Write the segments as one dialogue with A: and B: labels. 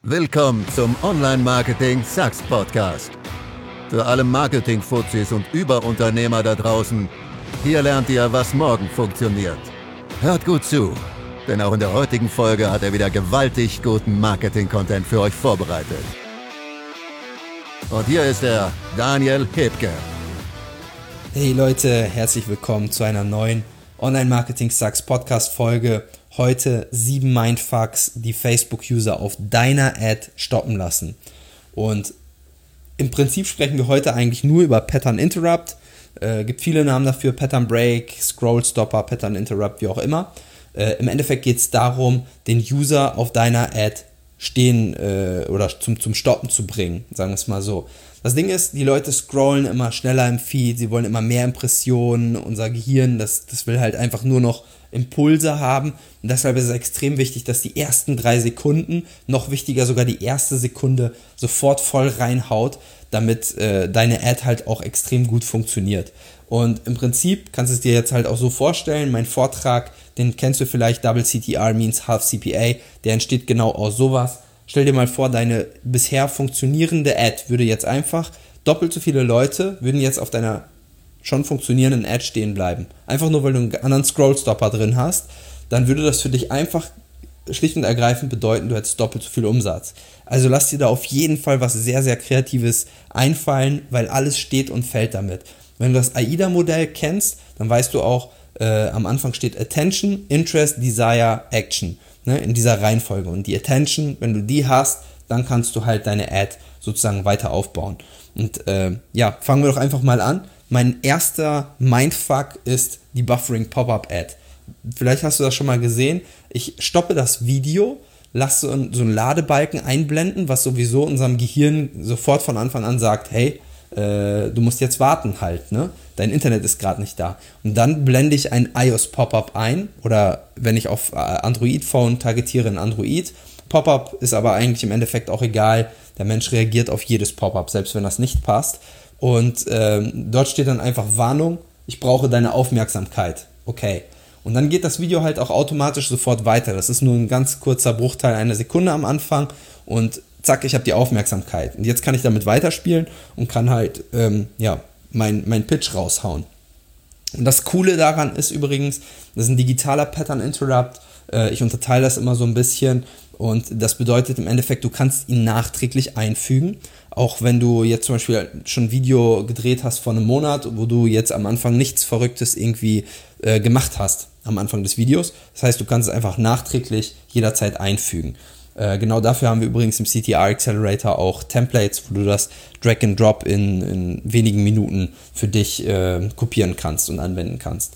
A: Willkommen zum Online-Marketing-Sucks-Podcast. Für alle Marketing-Fuzis und Überunternehmer da draußen, hier lernt ihr, was morgen funktioniert. Hört gut zu, denn auch in der heutigen Folge hat er wieder gewaltig guten Marketing-Content für euch vorbereitet. Und hier ist er, Daniel Hebke.
B: Hey Leute, herzlich willkommen zu einer neuen Online-Marketing-Sucks-Podcast-Folge. Heute 7 Mindfucks, die Facebook-User auf deiner Ad stoppen lassen. Und im Prinzip sprechen wir heute eigentlich nur über Pattern Interrupt. Gibt viele Namen dafür, Pattern Break, Scroll Stopper, Pattern Interrupt, wie auch immer. Im Endeffekt geht es darum, den User auf deiner Ad stehen oder zum Stoppen zu bringen, sagen wir es mal so. Das Ding ist, die Leute scrollen immer schneller im Feed, sie wollen immer mehr Impressionen, unser Gehirn, das will halt einfach nur noch Impulse haben und deshalb ist es extrem wichtig, dass die ersten 3 Sekunden, noch wichtiger sogar die erste Sekunde, sofort voll reinhaut, damit deine Ad halt auch extrem gut funktioniert. Und im Prinzip kannst du es dir jetzt halt auch so vorstellen, mein Vortrag, den kennst du vielleicht, Double CTR means Half CPA, der entsteht genau aus sowas. Stell dir mal vor, deine bisher funktionierende Ad würde jetzt einfach, doppelt so viele Leute würden jetzt auf deiner schon funktionierenden Ad stehen bleiben. Einfach nur, weil du einen anderen Scrollstopper drin hast, dann würde das für dich einfach schlicht und ergreifend bedeuten, du hättest doppelt so viel Umsatz. Also lass dir da auf jeden Fall was sehr, sehr Kreatives einfallen, weil alles steht und fällt damit. Wenn du das AIDA-Modell kennst, dann weißt du auch, am Anfang steht Attention, Interest, Desire, Action, ne, in dieser Reihenfolge. Und die Attention, wenn du die hast, dann kannst du halt deine Ad sozusagen weiter aufbauen. Und fangen wir doch einfach mal an. Mein erster Mindfuck ist die Buffering Pop-Up Ad. Vielleicht hast du das schon mal gesehen. Ich stoppe das Video, lasse so einen Ladebalken einblenden, was sowieso unserem Gehirn sofort von Anfang an sagt, hey, du musst jetzt warten halt, ne? Dein Internet ist gerade nicht da. Und dann blende ich ein iOS Pop-Up ein oder wenn ich auf Android-Phone targetiere, ein Android. Pop-Up ist aber eigentlich im Endeffekt auch egal. Der Mensch reagiert auf jedes Pop-Up, selbst wenn das nicht passt. Und dort steht dann einfach Warnung, ich brauche deine Aufmerksamkeit. Okay. Und dann geht das Video halt auch automatisch sofort weiter. Das ist nur ein ganz kurzer Bruchteil einer Sekunde am Anfang und zack, ich habe die Aufmerksamkeit. Und jetzt kann ich damit weiterspielen und kann halt mein Pitch raushauen. Und das Coole daran ist übrigens, das ist ein digitaler Pattern Interrupt. Ich unterteile das immer so ein bisschen und das bedeutet im Endeffekt, du kannst ihn nachträglich einfügen. Auch wenn du jetzt zum Beispiel schon ein Video gedreht hast vor einem Monat, wo du jetzt am Anfang nichts Verrücktes irgendwie gemacht hast am Anfang des Videos. Das heißt, du kannst es einfach nachträglich jederzeit einfügen. Genau dafür haben wir übrigens im CTR Accelerator auch Templates, wo du das Drag and Drop in wenigen Minuten für dich kopieren kannst und anwenden kannst.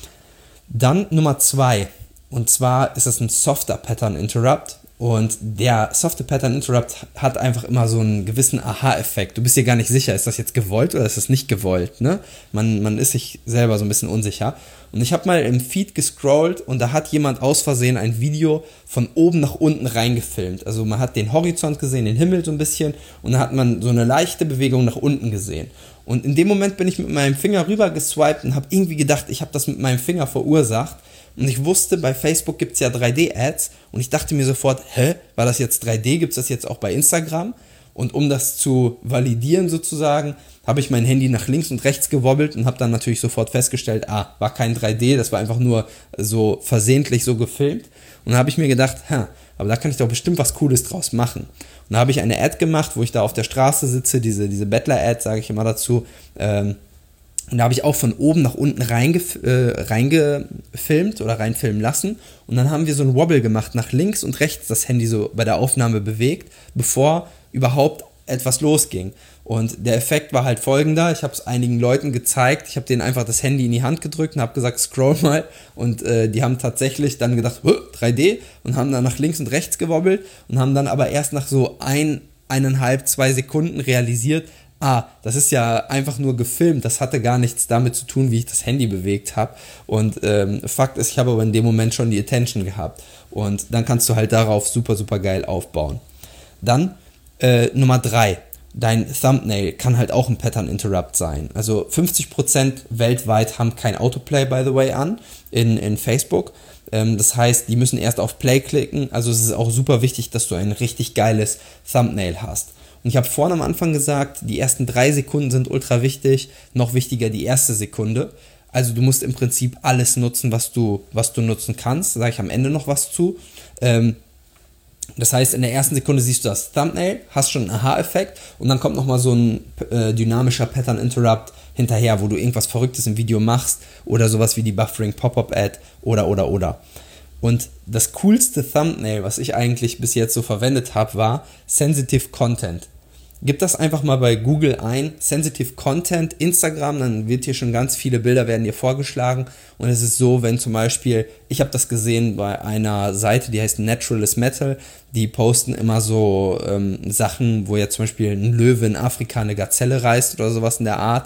B: Dann Nummer 2, und zwar ist das ein softer Pattern Interrupt. Und der softe Pattern Interrupt hat einfach immer so einen gewissen Aha-Effekt. Du bist dir gar nicht sicher, ist das jetzt gewollt oder ist das nicht gewollt, ne? Man ist sich selber so ein bisschen unsicher. Und ich habe mal im Feed gescrollt und da hat jemand aus Versehen ein Video von oben nach unten reingefilmt. Also man hat den Horizont gesehen, den Himmel so ein bisschen und da hat man so eine leichte Bewegung nach unten gesehen. Und in dem Moment bin ich mit meinem Finger rüber geswiped und habe irgendwie gedacht, ich habe das mit meinem Finger verursacht. Und ich wusste, bei Facebook gibt es ja 3D-Ads und ich dachte mir sofort, war das jetzt 3D, gibt es das jetzt auch bei Instagram? Und um das zu validieren sozusagen, habe ich mein Handy nach links und rechts gewobbelt und habe dann natürlich sofort festgestellt, war kein 3D, das war einfach nur so versehentlich so gefilmt. Und dann habe ich mir gedacht, aber da kann ich doch bestimmt was Cooles draus machen. Und da habe ich eine Ad gemacht, wo ich da auf der Straße sitze, diese Bettler-Ad, sage ich immer dazu, und da habe ich auch von oben nach unten reingefilmt oder reinfilmen lassen. Und dann haben wir so einen Wobble gemacht, nach links und rechts das Handy so bei der Aufnahme bewegt, bevor überhaupt etwas losging. Und der Effekt war halt folgender, ich habe es einigen Leuten gezeigt, ich habe denen einfach das Handy in die Hand gedrückt und habe gesagt, scroll mal. Und die haben tatsächlich dann gedacht, 3D und haben dann nach links und rechts gewobbelt und haben dann aber erst nach so 1,5, 2 Sekunden realisiert, das ist ja einfach nur gefilmt, das hatte gar nichts damit zu tun, wie ich das Handy bewegt habe. Und Fakt ist, ich habe aber in dem Moment schon die Attention gehabt. Und dann kannst du halt darauf super, super geil aufbauen. Dann Nummer 3. dein Thumbnail kann halt auch ein Pattern Interrupt sein. Also 50% weltweit haben kein Autoplay, by the way, an in Facebook. Das heißt, die müssen erst auf Play klicken. Also es ist auch super wichtig, dass du ein richtig geiles Thumbnail hast. Und ich habe vorhin am Anfang gesagt, die ersten 3 Sekunden sind ultra wichtig. Noch wichtiger die erste Sekunde. Also du musst im Prinzip alles nutzen, was du nutzen kannst. Da sage ich am Ende noch was zu. Das heißt, in der ersten Sekunde siehst du das Thumbnail, hast schon einen Aha-Effekt und dann kommt nochmal so ein dynamischer Pattern Interrupt hinterher, wo du irgendwas Verrücktes im Video machst oder sowas wie die Buffering Pop-Up Ad oder. Und das coolste Thumbnail, was ich eigentlich bis jetzt so verwendet habe, war Sensitive Content. Gib das einfach mal bei Google ein, Sensitive Content, Instagram, dann wird hier schon ganz viele Bilder werden dir vorgeschlagen und es ist so, wenn zum Beispiel, ich habe das gesehen bei einer Seite, die heißt Natural is Metal, die posten immer so Sachen, wo jetzt zum Beispiel ein Löwe in Afrika eine Gazelle reißt oder sowas in der Art,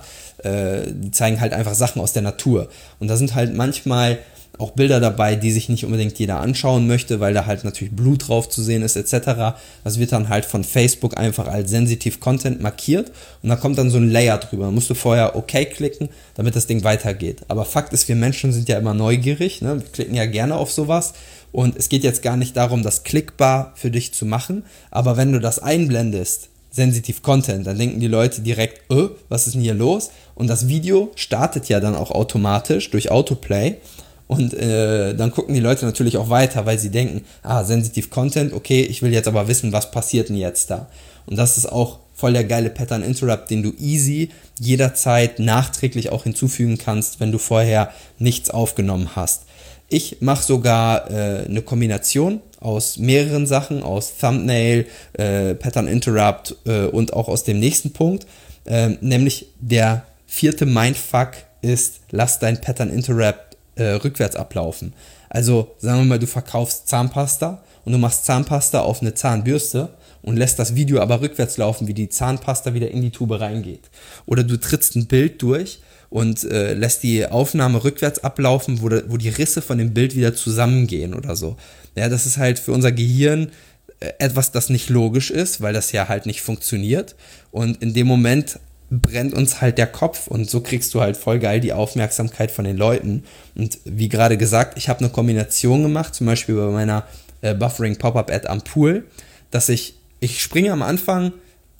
B: die zeigen halt einfach Sachen aus der Natur und da sind halt manchmal auch Bilder dabei, die sich nicht unbedingt jeder anschauen möchte, weil da halt natürlich Blut drauf zu sehen ist etc. Das wird dann halt von Facebook einfach als Sensitive Content markiert und da kommt dann so ein Layer drüber. Da musst du vorher OK klicken, damit das Ding weitergeht. Aber Fakt ist, wir Menschen sind ja immer neugierig, ne? Wir klicken ja gerne auf sowas und es geht jetzt gar nicht darum, das klickbar für dich zu machen, aber wenn du das einblendest, Sensitive Content, dann denken die Leute direkt, was ist denn hier los? Und das Video startet ja dann auch automatisch durch Autoplay. Und dann gucken die Leute natürlich auch weiter, weil sie denken, Sensitive Content, okay, ich will jetzt aber wissen, was passiert denn jetzt da. Und das ist auch voll der geile Pattern Interrupt, den du easy jederzeit nachträglich auch hinzufügen kannst, wenn du vorher nichts aufgenommen hast. Ich mache sogar eine Kombination aus mehreren Sachen, aus Thumbnail, Pattern Interrupt und auch aus dem nächsten Punkt, nämlich der 4. Mindfuck ist, lass dein Pattern Interrupt rückwärts ablaufen. Also sagen wir mal, du verkaufst Zahnpasta und du machst Zahnpasta auf eine Zahnbürste und lässt das Video aber rückwärts laufen, wie die Zahnpasta wieder in die Tube reingeht. Oder du trittst ein Bild durch und lässt die Aufnahme rückwärts ablaufen, wo die Risse von dem Bild wieder zusammengehen oder so. Ja, das ist halt für unser Gehirn etwas, das nicht logisch ist, weil das ja halt nicht funktioniert. Und in dem Moment brennt uns halt der Kopf und so kriegst du halt voll geil die Aufmerksamkeit von den Leuten. Und wie gerade gesagt, ich habe eine Kombination gemacht, zum Beispiel bei meiner Buffering Pop-Up Ad am Pool, dass ich springe am Anfang,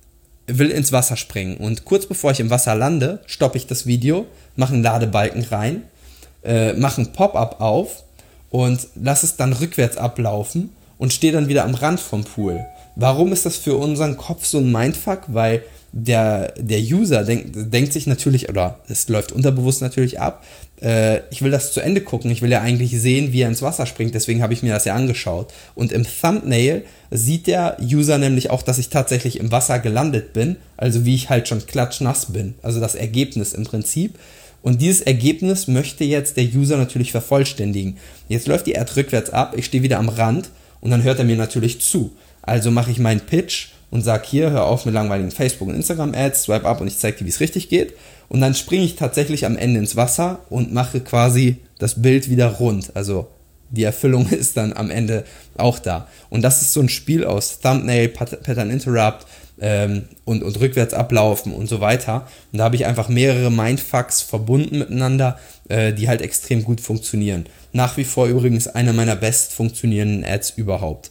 B: will ins Wasser springen und kurz bevor ich im Wasser lande, stoppe ich das Video, mache einen Ladebalken rein, mache ein Pop-Up auf und lasse es dann rückwärts ablaufen und stehe dann wieder am Rand vom Pool. Warum ist das für unseren Kopf so ein Mindfuck? Weil der User denkt sich natürlich, oder es läuft unterbewusst natürlich ab, ich will das zu Ende gucken, ich will ja eigentlich sehen, wie er ins Wasser springt, deswegen habe ich mir das ja angeschaut. Und im Thumbnail sieht der User nämlich auch, dass ich tatsächlich im Wasser gelandet bin, also wie ich halt schon klatschnass bin, also das Ergebnis im Prinzip. Und dieses Ergebnis möchte jetzt der User natürlich vervollständigen. Jetzt läuft die Ad rückwärts ab, ich stehe wieder am Rand und dann hört er mir natürlich zu. Also mache ich meinen Pitch und sage hier, hör auf mit langweiligen Facebook- und Instagram-Ads, swipe up und ich zeige dir, wie es richtig geht. Und dann springe ich tatsächlich am Ende ins Wasser und mache quasi das Bild wieder rund. Also die Erfüllung ist dann am Ende auch da. Und das ist so ein Spiel aus Thumbnail, Pattern Interrupt und rückwärts ablaufen und so weiter. Und da habe ich einfach mehrere Mindfucks verbunden miteinander, die halt extrem gut funktionieren. Nach wie vor übrigens eine meiner best funktionierenden Ads überhaupt.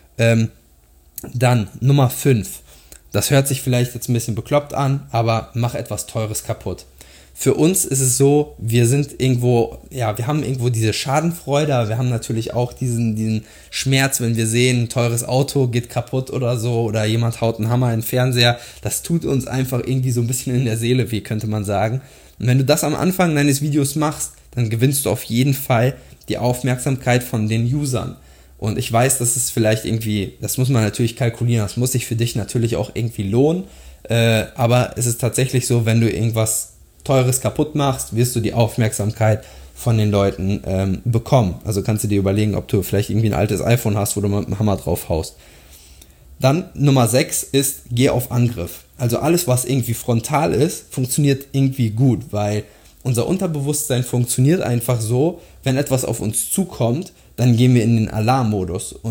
B: Dann Nummer 5. Das hört sich vielleicht jetzt ein bisschen bekloppt an, aber mach etwas Teures kaputt. Für uns ist es so, wir sind irgendwo, ja, wir haben irgendwo diese Schadenfreude, aber wir haben natürlich auch diesen Schmerz, wenn wir sehen, ein teures Auto geht kaputt oder so, oder jemand haut einen Hammer in den Fernseher. Das tut uns einfach irgendwie so ein bisschen in der Seele weh, könnte man sagen. Und wenn du das am Anfang deines Videos machst, dann gewinnst du auf jeden Fall die Aufmerksamkeit von den Usern. Und ich weiß, das ist vielleicht irgendwie, das muss man natürlich kalkulieren, das muss sich für dich natürlich auch irgendwie lohnen, aber es ist tatsächlich so, wenn du irgendwas Teures kaputt machst, wirst du die Aufmerksamkeit von den Leuten bekommen. Also kannst du dir überlegen, ob du vielleicht irgendwie ein altes iPhone hast, wo du mit dem Hammer drauf haust. Dann Nummer 6 ist, geh auf Angriff. Also alles, was irgendwie frontal ist, funktioniert irgendwie gut, weil unser Unterbewusstsein funktioniert einfach so, wenn etwas auf uns zukommt, dann gehen wir in den Alarmmodus und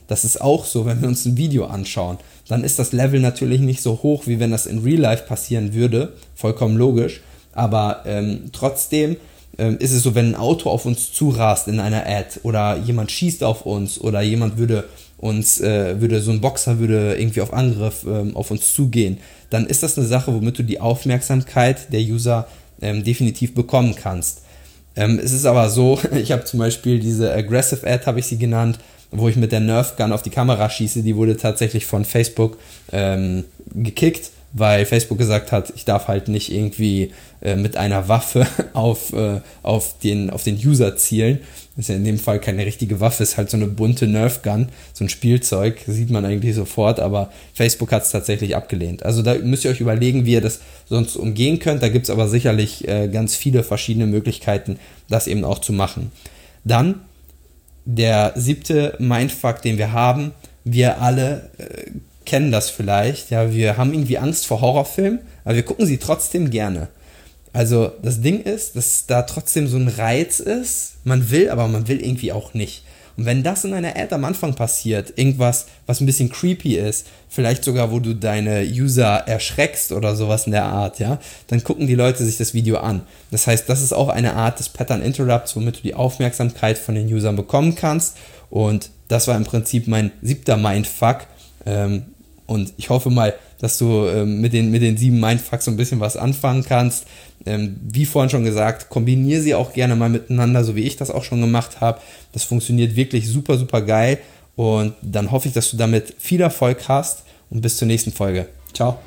B: Das ist auch so, wenn wir uns ein Video anschauen. Dann ist das Level natürlich nicht so hoch, wie wenn das in Real Life passieren würde. Vollkommen logisch. Aber trotzdem ist es so, wenn ein Auto auf uns zurast in einer Ad oder jemand schießt auf uns oder jemand so ein Boxer würde irgendwie auf Angriff auf uns zugehen, dann ist das eine Sache, womit du die Aufmerksamkeit der User definitiv bekommen kannst. Es ist aber so, ich habe zum Beispiel diese Aggressive Ad, habe ich sie genannt, wo ich mit der Nerf Gun auf die Kamera schieße, die wurde tatsächlich von Facebook gekickt, weil Facebook gesagt hat, ich darf halt nicht irgendwie mit einer Waffe auf den User zielen. Das ist ja in dem Fall keine richtige Waffe, ist halt so eine bunte Nerf Gun, so ein Spielzeug, sieht man eigentlich sofort, aber Facebook hat es tatsächlich abgelehnt. Also da müsst ihr euch überlegen, wie ihr das sonst umgehen könnt. Da gibt es aber sicherlich ganz viele verschiedene Möglichkeiten, das eben auch zu machen. Dann der 7. Mindfuck, den wir haben, wir alle kennen das vielleicht, ja, wir haben irgendwie Angst vor Horrorfilmen, aber wir gucken sie trotzdem gerne. Also das Ding ist, dass da trotzdem so ein Reiz ist, man will, aber man will irgendwie auch nicht. Und wenn das in einer Ad am Anfang passiert, irgendwas, was ein bisschen creepy ist, vielleicht sogar, wo du deine User erschreckst oder sowas in der Art, ja, dann gucken die Leute sich das Video an. Das heißt, das ist auch eine Art des Pattern Interrupts, womit du die Aufmerksamkeit von den Usern bekommen kannst. Und das war im Prinzip mein 7. Mindfuck. Und ich hoffe mal, dass du mit den 7 Mindfucks so ein bisschen was anfangen kannst. Wie vorhin schon gesagt, kombiniere sie auch gerne mal miteinander, so wie ich das auch schon gemacht habe. Das funktioniert wirklich super, super geil. Und dann hoffe ich, dass du damit viel Erfolg hast. Und bis zur nächsten Folge. Ciao.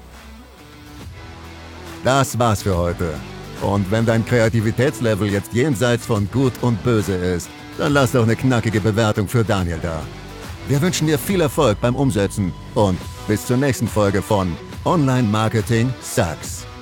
A: Das war's für heute. Und wenn dein Kreativitätslevel jetzt jenseits von Gut und Böse ist, dann lass doch eine knackige Bewertung für Daniel da. Wir wünschen dir viel Erfolg beim Umsetzen und bis zur nächsten Folge von Online Marketing Sucks.